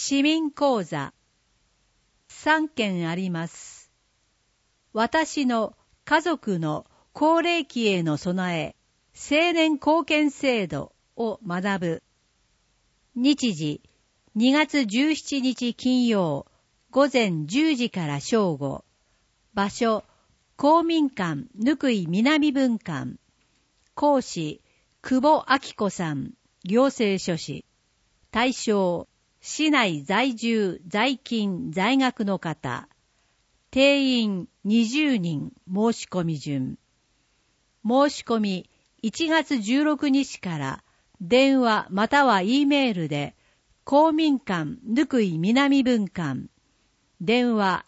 市民講座3件あります。私の家族の高齢期への備え、青年貢献制度を学ぶ。日時、2月17日金曜、午前10時から正午。場所、公民館ぬくい南分館。講師、久保明子さん、行政書士。対象、市内在住、在勤、在学の方。定員20人申し込み順。申し込み1月16日から電話または E メールで公民館ぬくい南分館電話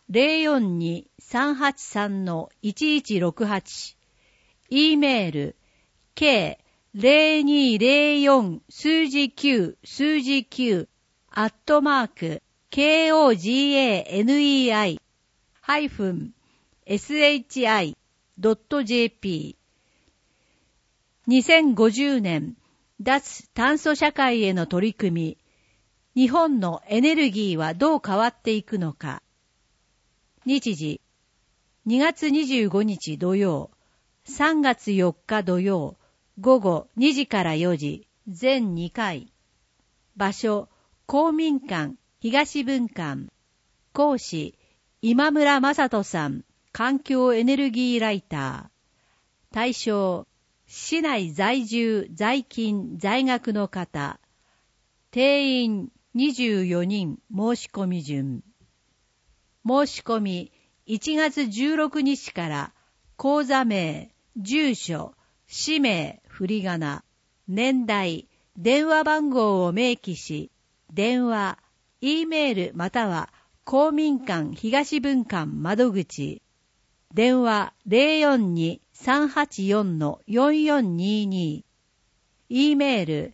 042-383-1168 E メール K0204 数字9数字9@KOGANEI-SHI.jp 2050年脱炭素社会への取り組み、日本のエネルギーはどう変わっていくのか。日時、2月25日土曜、3月4日土曜、午後2時から4時、全2回。場所、公民館、東分館。講師、今村正人さん、環境エネルギーライター。対象、市内在住、在勤、在学の方。定員24人申し込み順。申し込み1月16日から口座名、住所、氏名、振り仮名、年代、電話番号を明記し、電話、E メールまたは公民館東分館窓口、電話 042-384-4422、E メール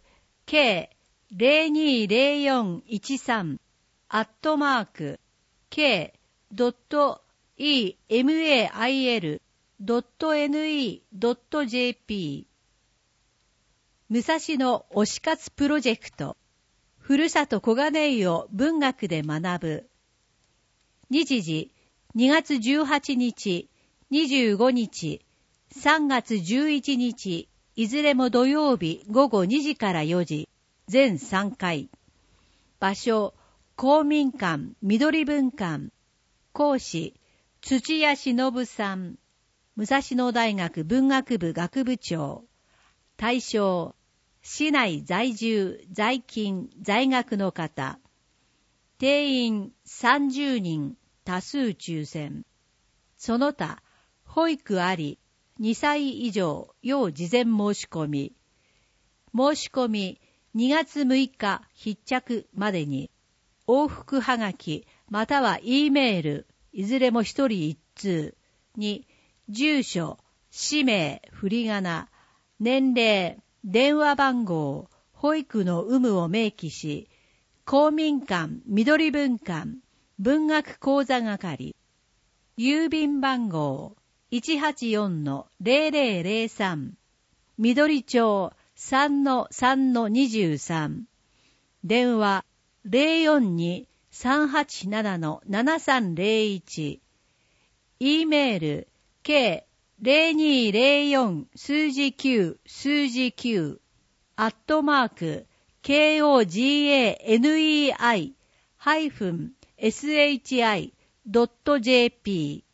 k020413@k.email.ne.jp 武蔵野推し活プロジェクトふるさと小金井を文学で学ぶ。日時2月18日、25日、3月11日、いずれも土曜日午後2時から4時、全3回。場所、公民館緑分館。講師、土屋忍さん。武蔵野大学文学部学部長。対象、市内在住、在勤、在学の方。定員30人、多数抽選。その他、保育あり、2歳以上、要事前申し込み。申し込み2月6日必着までに、往復はがきまたは E メール、いずれも一人一通に、住所、氏名、振り仮名、年齢、電話番号、保育の有無を明記し、公民館緑分館文学講座係、郵便番号 184-0003 緑町 3-3-23 電話 042-387-7301 E メール K0204 数字9数字9@KOGANEI-SHI.jp